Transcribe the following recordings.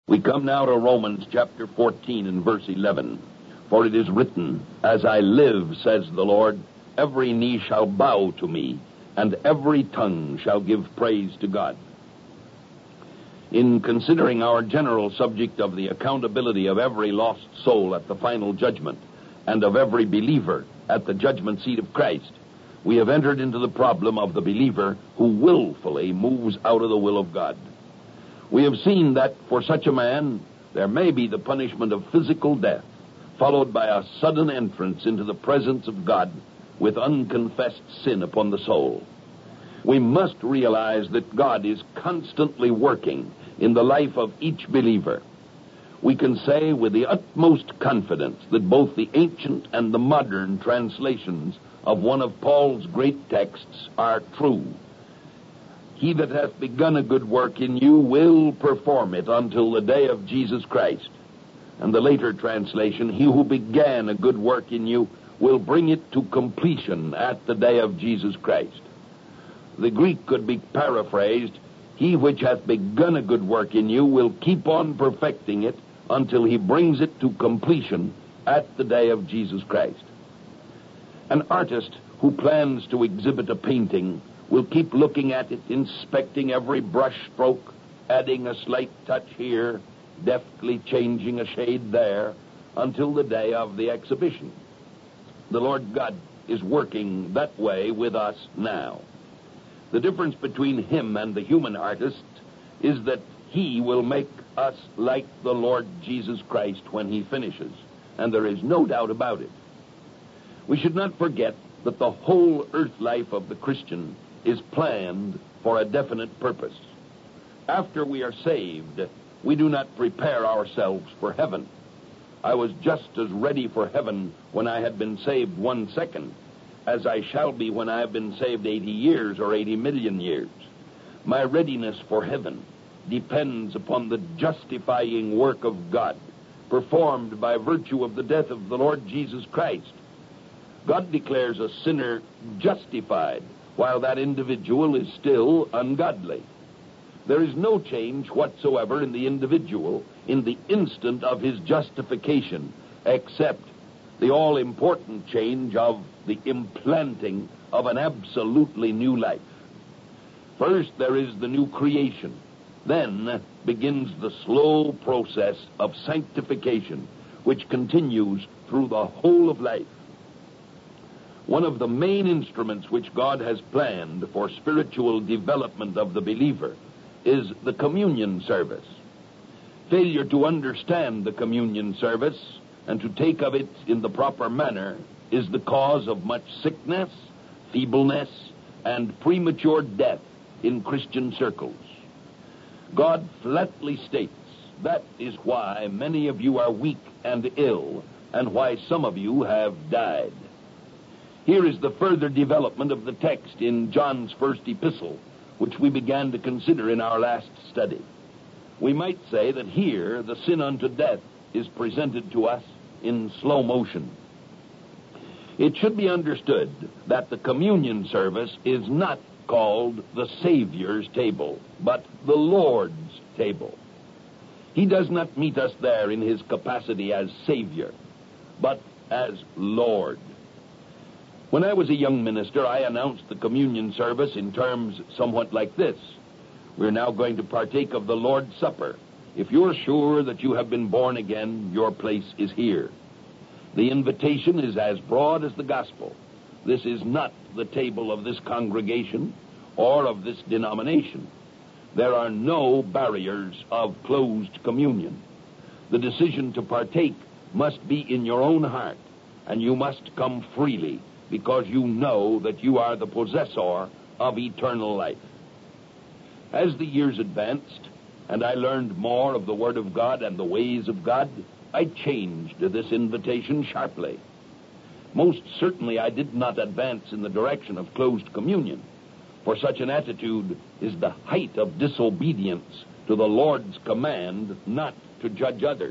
We come now to Romans chapter 14 and verse 11. For it is written, As I live, says the Lord, every knee shall bow to me, and every tongue shall give praise to God. In considering our general subject of the accountability of every lost soul at the final judgment, and of every believer at the judgment seat of Christ, we have entered into the problem of the believer who willfully moves out of the will of God. We have seen that for such a man, there may be the punishment of physical death, followed by a sudden entrance into the presence of God with unconfessed sin upon the soul. We must realize that God is constantly working in the life of each believer. We can say with the utmost confidence that both the ancient and the modern translations of one of Paul's great texts are true. He that hath begun a good work in you will perform it until the day of Jesus Christ. And the later translation, he who began a good work in you will bring it to completion at the day of Jesus Christ. The Greek could be paraphrased, he which hath begun a good work in you will keep on perfecting it until he brings it to completion at the day of Jesus Christ. An artist who plans to exhibit a painting will keep looking at it, inspecting every brush stroke, adding a slight touch here, deftly changing a shade there, until the day of the exhibition. The Lord God is working that way with us now. The difference between him and the human artist is that he will make us like the Lord Jesus Christ when he finishes, and there is no doubt about it. We should not forget that the whole earth life of the Christian is planned for a definite purpose. After we are saved, we do not prepare ourselves for heaven. I was just as ready for heaven when I had been saved 1 second as I shall be when I have been saved 80 years or 80 million years. My readiness for heaven depends upon the justifying work of God performed by virtue of the death of the Lord Jesus Christ. God declares a sinner justified while that individual is still ungodly. There is no change whatsoever in the individual in the instant of his justification, except the all-important change of the implanting of an absolutely new life. First, there is the new creation. Then begins the slow process of sanctification, which continues through the whole of life. One of the main instruments which God has planned for spiritual development of the believer is the communion service. Failure to understand the communion service and to take of it in the proper manner is the cause of much sickness, feebleness, and premature death in Christian circles. God flatly states that is why many of you are weak and ill, and why some of you have died. Here is the further development of the text in John's first epistle, which we began to consider in our last study. We might say that here the sin unto death is presented to us in slow motion. It should be understood that the communion service is not called the Savior's table, but the Lord's table. He does not meet us there in his capacity as Savior, but as Lord. When I was a young minister, I announced the communion service in terms somewhat like this. We're now going to partake of the Lord's Supper. If you're sure that you have been born again, your place is here. The invitation is as broad as the gospel. This is not the table of this congregation or of this denomination. There are no barriers of closed communion. The decision to partake must be in your own heart, and you must come freely, because you know that you are the possessor of eternal life. As the years advanced, and I learned more of the Word of God and the ways of God, I changed this invitation sharply. Most certainly I did not advance in the direction of closed communion, for such an attitude is the height of disobedience to the Lord's command not to judge others.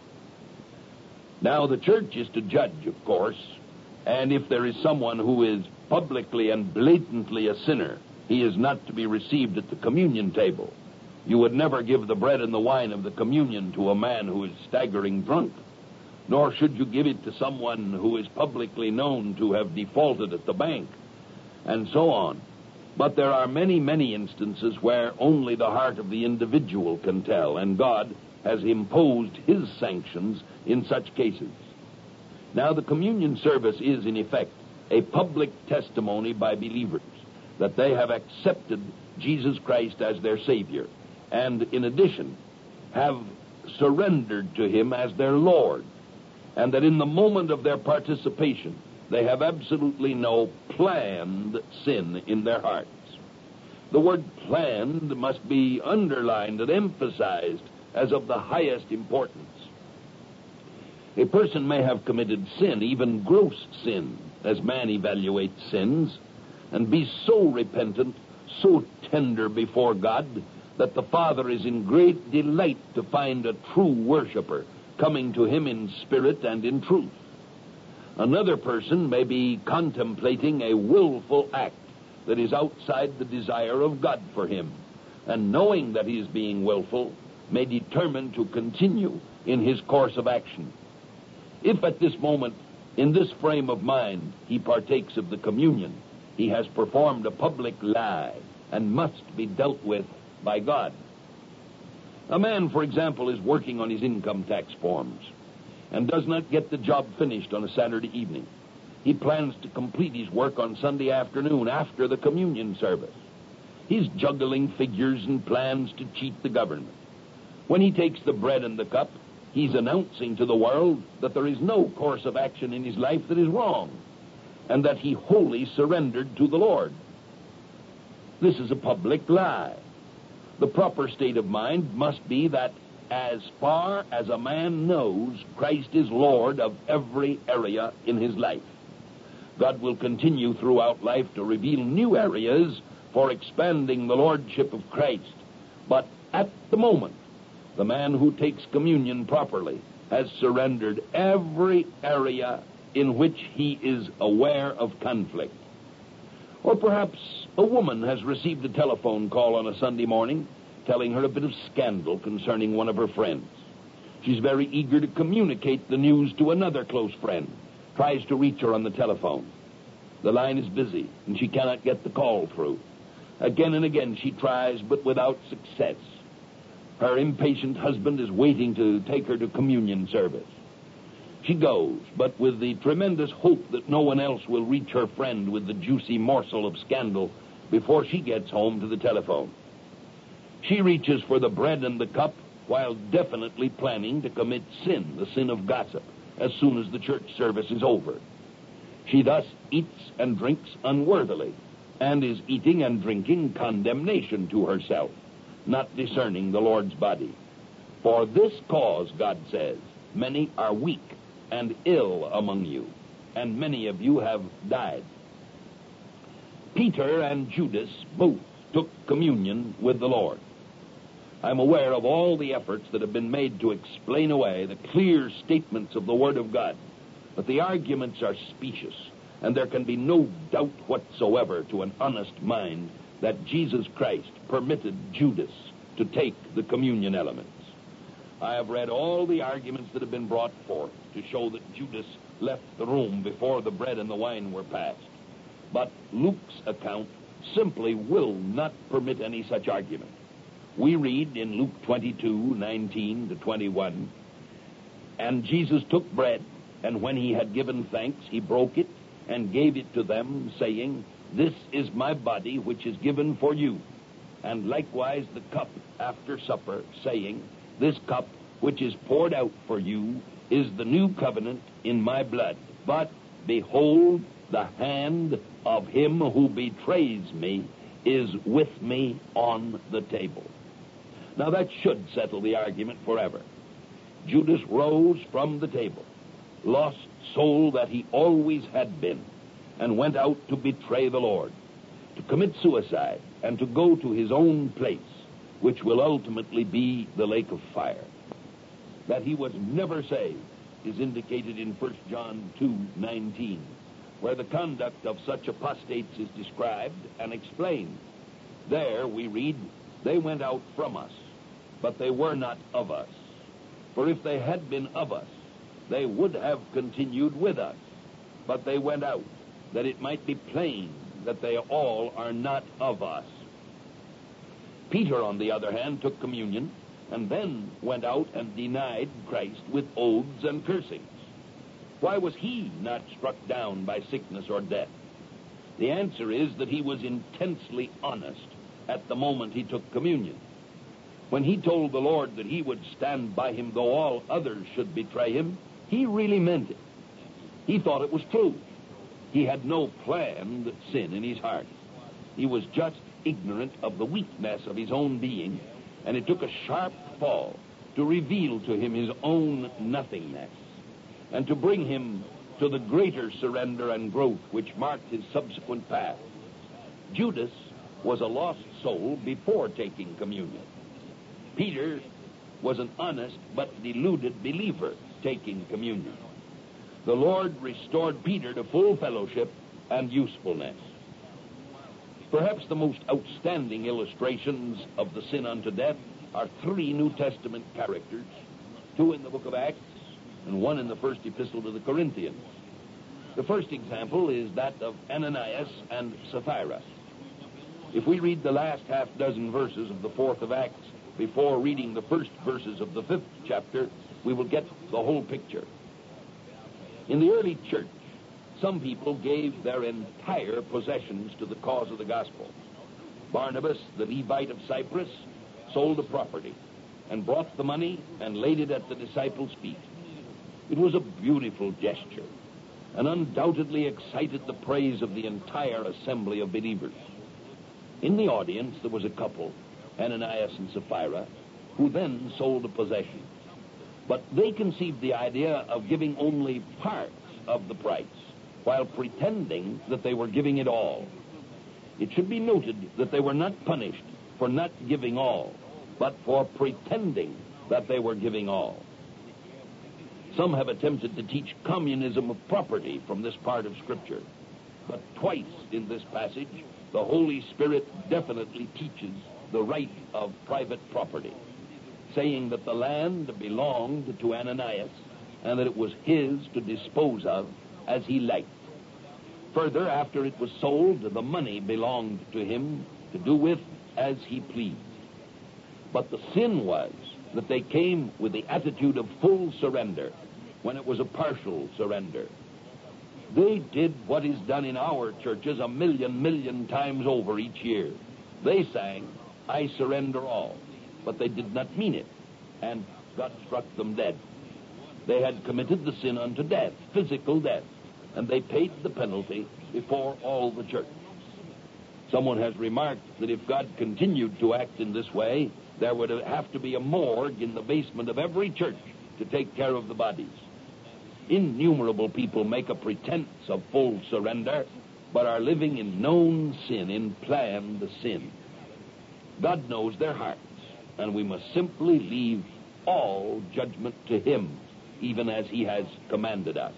Now, the church is to judge, of course, and if there is someone who is publicly and blatantly a sinner, he is not to be received at the communion table. You would never give the bread and the wine of the communion to a man who is staggering drunk, nor should you give it to someone who is publicly known to have defaulted at the bank, and so on. But there are many, many instances where only the heart of the individual can tell, and God has imposed his sanctions in such cases. Now, the communion service is, in effect, a public testimony by believers that they have accepted Jesus Christ as their Savior, and in addition, have surrendered to him as their Lord, and that in the moment of their participation, they have absolutely no planned sin in their hearts. The word planned must be underlined and emphasized as of the highest importance. A person may have committed sin, even gross sin, as man evaluates sins, and be so repentant, so tender before God, that the Father is in great delight to find a true worshiper coming to him in spirit and in truth. Another person may be contemplating a willful act that is outside the desire of God for him, and knowing that he is being willful, may determine to continue in his course of action. If at this moment, in this frame of mind, he partakes of the communion, he has performed a public lie and must be dealt with by God. A man, for example, is working on his income tax forms and does not get the job finished on a Saturday evening. He plans to complete his work on Sunday afternoon after the communion service. He's juggling figures and plans to cheat the government. When he takes the bread and the cup, he's announcing to the world that there is no course of action in his life that is wrong, and that he wholly surrendered to the Lord. This is a public lie. The proper state of mind must be that as far as a man knows, Christ is Lord of every area in his life. God will continue throughout life to reveal new areas for expanding the lordship of Christ. But at the moment, the man who takes communion properly has surrendered every area in which he is aware of conflict. Or perhaps a woman has received a telephone call on a Sunday morning telling her a bit of scandal concerning one of her friends. She's very eager to communicate the news to another close friend, tries to reach her on the telephone. The line is busy, and she cannot get the call through. Again and again she tries, but without success. Her impatient husband is waiting to take her to communion service. She goes, but with the tremendous hope that no one else will reach her friend with the juicy morsel of scandal before she gets home to the telephone. She reaches for the bread and the cup while definitely planning to commit sin, the sin of gossip, as soon as the church service is over. She thus eats and drinks unworthily, and is eating and drinking condemnation to herself, not discerning the Lord's body. For this cause, God says, many are weak and ill among you, and many of you have died. Peter and Judas both took communion with the Lord. I'm aware of all the efforts that have been made to explain away the clear statements of the Word of God, but the arguments are specious, and there can be no doubt whatsoever to an honest mind that Jesus Christ permitted Judas to take the communion elements. I have read all the arguments that have been brought forth to show that Judas left the room before the bread and the wine were passed. But Luke's account simply will not permit any such argument. We read in Luke 22:19-21, "And Jesus took bread, and when he had given thanks, he broke it and gave it to them, saying, 'This is my body, which is given for you.' And likewise the cup after supper, saying, 'This cup which is poured out for you is the new covenant in my blood. But behold, the hand of him who betrays me is with me on the table.'" Now that should settle the argument forever. Judas rose from the table, lost soul that he always had been, and went out to betray the Lord, to commit suicide, and to go to his own place, which will ultimately be the lake of fire. That he was never saved is indicated in 1 John 2:19, where the conduct of such apostates is described and explained. There we read, They went out from us, but they were not of us. For if they had been of us, they would have continued with us. But they went out, that it might be plain that they all are not of us. Peter, on the other hand, took communion, and then went out and denied Christ with oaths and cursings. Why was he not struck down by sickness or death? The answer is that he was intensely honest at the moment he took communion. When he told the Lord that he would stand by him though all others should betray him, he really meant it. He thought it was true. He had no planned sin in his heart. He was just ignorant of the weakness of his own being, and it took a sharp fall to reveal to him his own nothingness and to bring him to the greater surrender and growth which marked his subsequent path. Judas was a lost soul before taking communion. Peter was an honest but deluded believer taking communion. The Lord restored Peter to full fellowship and usefulness. Perhaps the most outstanding illustrations of the sin unto death are three New Testament characters, two in the book of Acts and one in the first epistle to the Corinthians. The first example is that of Ananias and Sapphira. If we read the last half dozen verses of the 4th of Acts before reading the first verses of the 5th chapter, we will get the whole picture. In the early church, some people gave their entire possessions to the cause of the gospel. Barnabas, the Levite of Cyprus, sold a property and brought the money and laid it at the disciples' feet. It was a beautiful gesture and undoubtedly excited the praise of the entire assembly of believers. In the audience, there was a couple, Ananias and Sapphira, who then sold a possession. But they conceived the idea of giving only parts of the price, while pretending that they were giving it all. It should be noted that they were not punished for not giving all, but for pretending that they were giving all. Some have attempted to teach communism of property from this part of Scripture. But twice in this passage, the Holy Spirit definitely teaches the right of private property, saying that the land belonged to Ananias and that it was his to dispose of as he liked. Further, after it was sold, the money belonged to him to do with as he pleased. But the sin was that they came with the attitude of full surrender when it was a partial surrender. They did what is done in our churches a million times over each year. They sang, "I surrender all," but they did not mean it, and God struck them dead. They had committed the sin unto death, physical death, and they paid the penalty before all the church. Someone has remarked that if God continued to act in this way, there would have to be a morgue in the basement of every church to take care of the bodies. Innumerable people make a pretense of full surrender, but are living in known sin, in planned sin. God knows their hearts, and we must simply leave all judgment to Him, even as He has commanded us.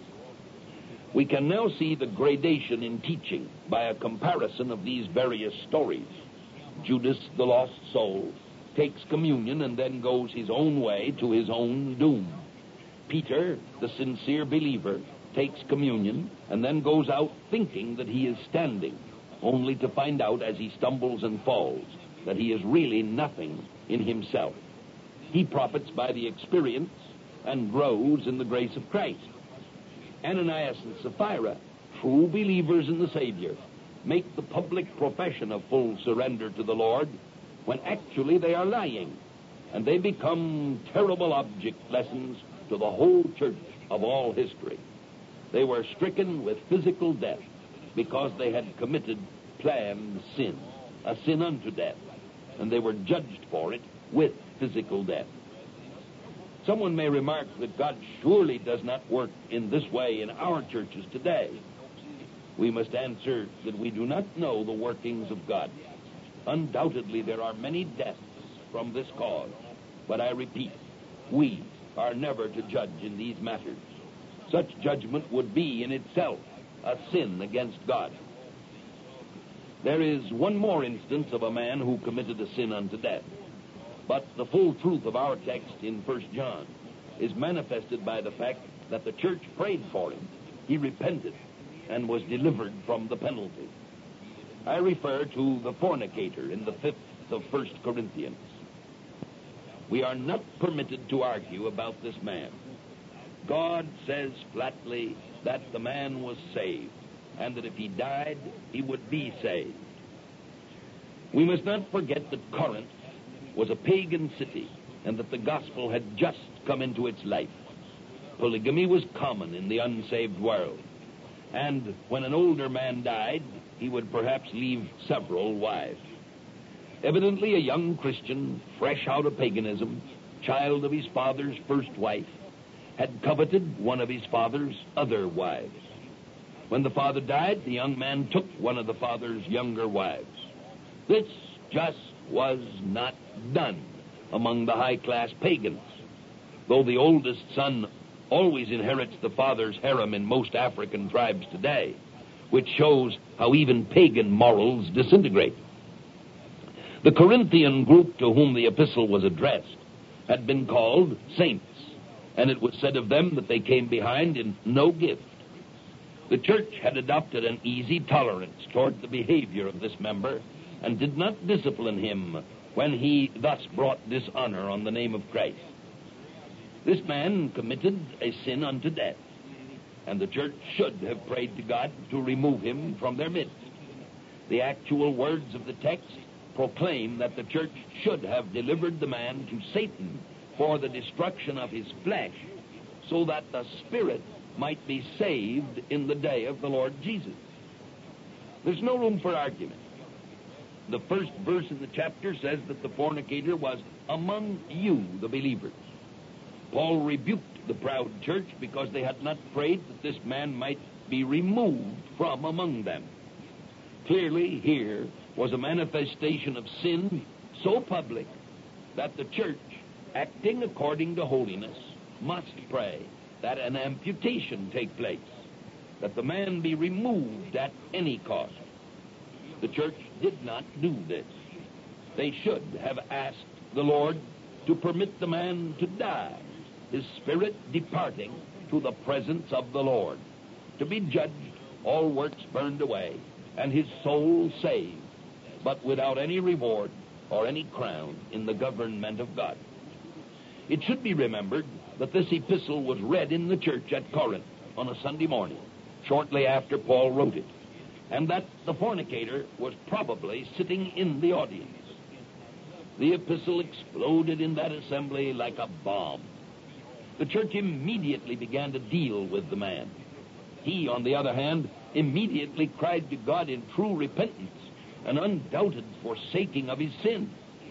We can now see the gradation in teaching by a comparison of these various stories. Judas, the lost soul, takes communion and then goes his own way to his own doom. Peter, the sincere believer, takes communion and then goes out thinking that he is standing, only to find out as he stumbles and falls that he is really nothing in himself. He profits by the experience and grows in the grace of Christ. Ananias and Sapphira, true believers in the Savior, make the public profession of full surrender to the Lord when actually they are lying, and they become terrible object lessons to the whole church of all history. They were stricken with physical death because they had committed planned sin, a sin unto death, and they were judged for it with physical death. Someone may remark that God surely does not work in this way in our churches today. We must answer that we do not know the workings of God. Undoubtedly, there are many deaths from this cause, but I repeat, we are never to judge in these matters. Such judgment would be in itself a sin against God. There is one more instance of a man who committed a sin unto death. But the full truth of our text in 1 John is manifested by the fact that the church prayed for him. He repented and was delivered from the penalty. I refer to the fornicator in the 5th of 1 Corinthians. We are not permitted to argue about this man. God says flatly that the man was saved, and that if he died, he would be saved. We must not forget that Corinth was a pagan city, and that the gospel had just come into its life. Polygamy was common in the unsaved world, and when an older man died, he would perhaps leave several wives. Evidently, a young Christian, fresh out of paganism, child of his father's first wife, had coveted one of his father's other wives. When the father died, the young man took one of the father's younger wives. This just was not done among the high-class pagans. Though the oldest son always inherits the father's harem in most African tribes today, which shows how even pagan morals disintegrate. The Corinthian group to whom the epistle was addressed had been called saints, and it was said of them that they came behind in no gift. The church had adopted an easy tolerance toward the behavior of this member and did not discipline him when he thus brought dishonor on the name of Christ. This man committed a sin unto death, and the church should have prayed to God to remove him from their midst. The actual words of the text proclaim that the church should have delivered the man to Satan for the destruction of his flesh, so that the spirit might be saved in the day of the Lord Jesus. There's no room for argument. The first verse in the chapter says that the fornicator was among you, the believers. Paul rebuked the proud church because they had not prayed that this man might be removed from among them. Clearly, here was a manifestation of sin so public that the church, acting according to holiness, must pray that an amputation take place, that the man be removed at any cost. The church did not do this. They should have asked the Lord to permit the man to die, his spirit departing to the presence of the Lord, to be judged, all works burned away, and his soul saved, but without any reward or any crown in the government of God. It should be remembered that this epistle was read in the church at Corinth on a Sunday morning, shortly after Paul wrote it, and that the fornicator was probably sitting in the audience. The epistle exploded in that assembly like a bomb. The church immediately began to deal with the man. He, on the other hand, immediately cried to God in true repentance, an undoubted forsaking of his sin.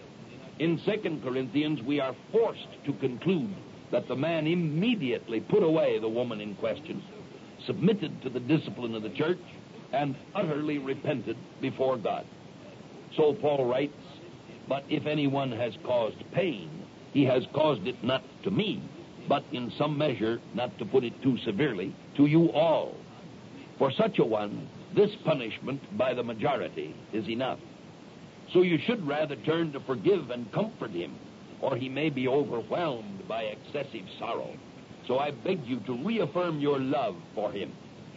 In 2 Corinthians, we are forced to conclude that the man immediately put away the woman in question, submitted to the discipline of the church, and utterly repented before God. So Paul writes, "But if anyone has caused pain, he has caused it not to me, but in some measure, not to put it too severely, to you all. For such a one, this punishment by the majority is enough. So you should rather turn to forgive and comfort him, or he may be overwhelmed by excessive sorrow. So I beg you to reaffirm your love for him."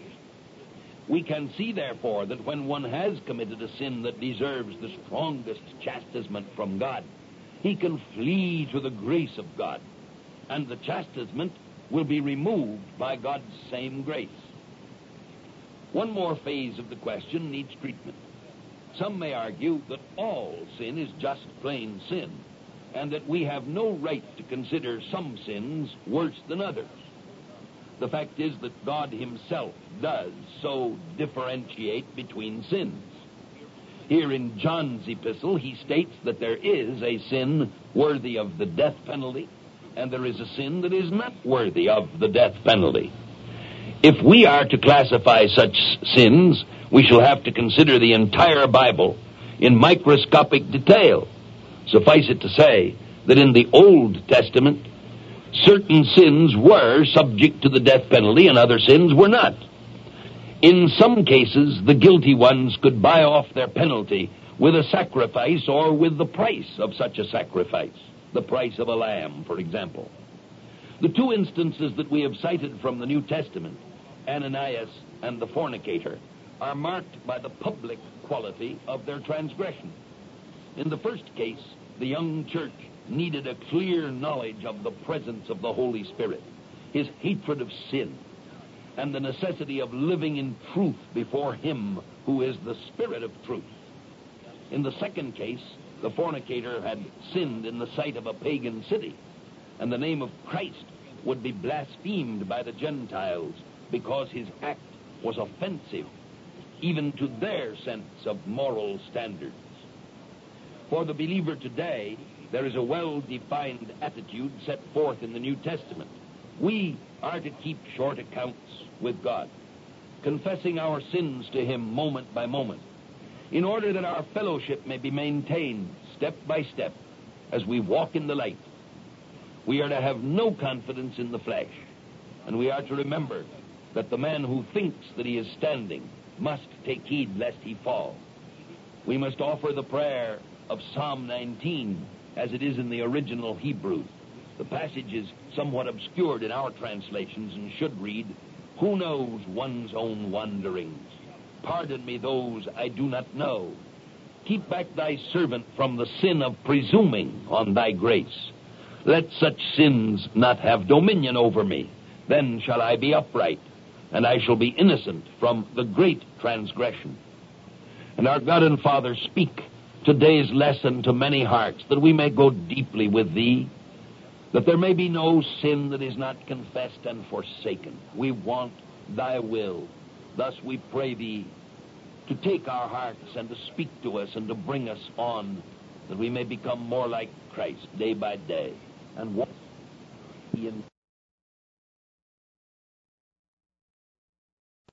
We can see, therefore, that when one has committed a sin that deserves the strongest chastisement from God, he can flee to the grace of God, and the chastisement will be removed by God's same grace. One more phase of the question needs treatment. Some may argue that all sin is just plain sin, and that we have no right to consider some sins worse than others. The fact is that God himself does so differentiate between sins. Here in John's epistle, he states that there is a sin worthy of the death penalty, and there is a sin that is not worthy of the death penalty. If we are to classify such sins, we shall have to consider the entire Bible in microscopic detail. Suffice it to say that in the Old Testament, certain sins were subject to the death penalty and other sins were not. In some cases, the guilty ones could buy off their penalty with a sacrifice or with the price of such a sacrifice, the price of a lamb, for example. The two instances that we have cited from the New Testament, Ananias and the fornicator, are marked by the public quality of their transgression. In the first case, the young church needed a clear knowledge of the presence of the Holy Spirit, his hatred of sin, and the necessity of living in truth before him who is the Spirit of truth. In the second case, the fornicator had sinned in the sight of a pagan city, and the name of Christ would be blasphemed by the Gentiles because his act was offensive even to their sense of moral standards. For the believer today, there is a well-defined attitude set forth in the New Testament. We are to keep short accounts with God, confessing our sins to him moment by moment, in order that our fellowship may be maintained step by step as we walk in the light. We are to have no confidence in the flesh, and we are to remember that the man who thinks that he is standing must take heed lest he fall. We must offer the prayer of Psalm 19 as it is in the original Hebrew. The passage is somewhat obscured in our translations and should read, "Who knows one's own wanderings? Pardon me those I do not know. Keep back thy servant from the sin of presuming on thy grace. Let such sins not have dominion over me. Then shall I be upright, and I shall be innocent from the great transgression." And our God and Father, speak today's lesson to many hearts, that we may go deeply with thee, that there may be no sin that is not confessed and forsaken. We want thy will. Thus we pray thee to take our hearts and to speak to us and to bring us on, that we may become more like Christ day by day and walk in